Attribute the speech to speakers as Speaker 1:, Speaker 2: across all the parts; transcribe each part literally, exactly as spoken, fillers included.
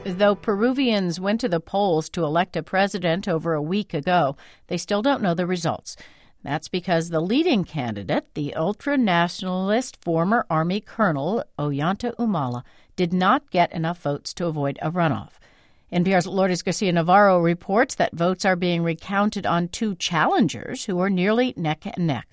Speaker 1: Though Peruvians went to the polls to elect a president over a week ago, they still don't know the results. That's because the leading candidate, the ultra-nationalist former Army Colonel Ollanta Humala, did not get enough votes to avoid a runoff. N P R's Lourdes Garcia-Navarro reports that votes are being recounted on two challengers who are nearly neck and neck.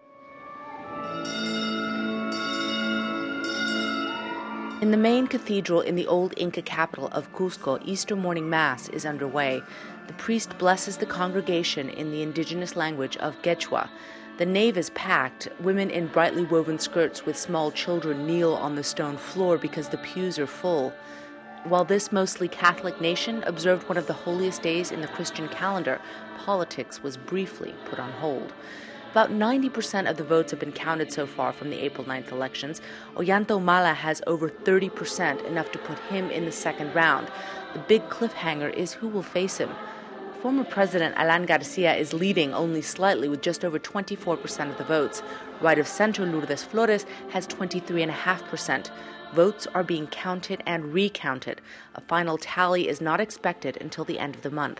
Speaker 2: In the main cathedral in the old Inca capital of Cusco, Easter morning Mass is underway. The priest blesses the congregation in the indigenous language of Quechua. The nave is packed. Women in brightly woven skirts with small children kneel on the stone floor because the pews are full. While this mostly Catholic nation observed one of the holiest days in the Christian calendar, politics was briefly put on hold. About ninety percent of the votes have been counted so far from the April ninth elections. Ollanta Humala has over thirty percent, enough to put him in the second round. The big cliffhanger is who will face him. Former President Alan Garcia is leading only slightly with just over twenty-four percent of the votes. Right of center Lourdes Flores has twenty-three point five percent. Votes are being counted and recounted. A final tally is not expected until the end of the month.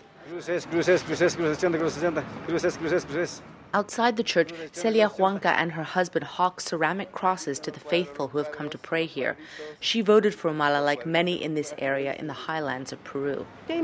Speaker 2: Outside the church, Celia Huanca and her husband hawk ceramic crosses to the faithful who have come to pray here. She voted for Humala like many in this area in the highlands of Peru.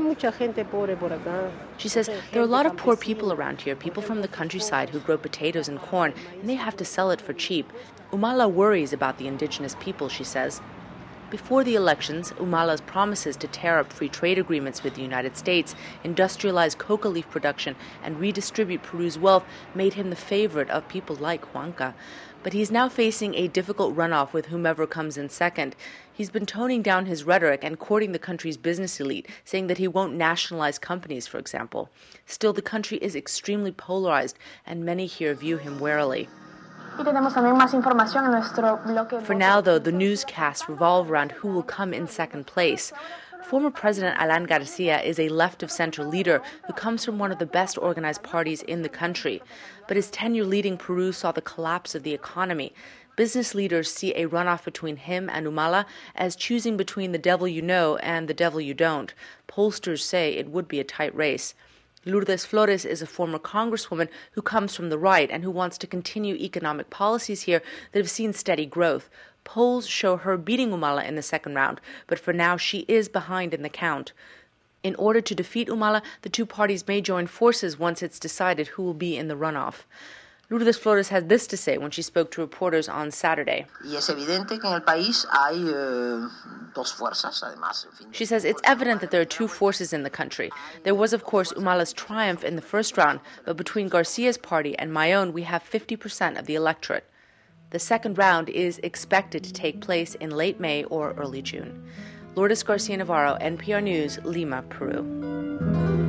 Speaker 2: She says there are a lot of poor people around here, people from the countryside who grow potatoes and corn, and they have to sell it for cheap. Humala worries about the indigenous people, she says. Before the elections, Humala's promises to tear up free trade agreements with the United States, industrialize coca leaf production, and redistribute Peru's wealth made him the favorite of people like Huanca. But he's now facing a difficult runoff with whomever comes in second. He's been toning down his rhetoric and courting the country's business elite, saying that he won't nationalize companies, for example. Still, the country is extremely polarized, and many here view him warily. For now, though, the newscasts revolve around who will come in second place. Former President Alan Garcia is a left-of-center leader who comes from one of the best organized parties in the country. But his tenure leading Peru saw the collapse of the economy. Business leaders see a runoff between him and Humala as choosing between the devil you know and the devil you don't. Pollsters say it would be a tight race. Lourdes Flores is a former congresswoman who comes from the right and who wants to continue economic policies here that have seen steady growth. Polls show her beating Humala in the second round, but for now she is behind in the count. In order to defeat Humala, the two parties may join forces once it's decided who will be in the runoff. Lourdes Flores had this to say when she spoke to reporters on Saturday. She says it's evident that there are two forces in the country. There was, of course, Humala's triumph in the first round, but between Garcia's party and my own, we have fifty percent of the electorate. The second round is expected to take place in late May or early June. Lourdes Garcia-Navarro, N P R News, Lima, Peru.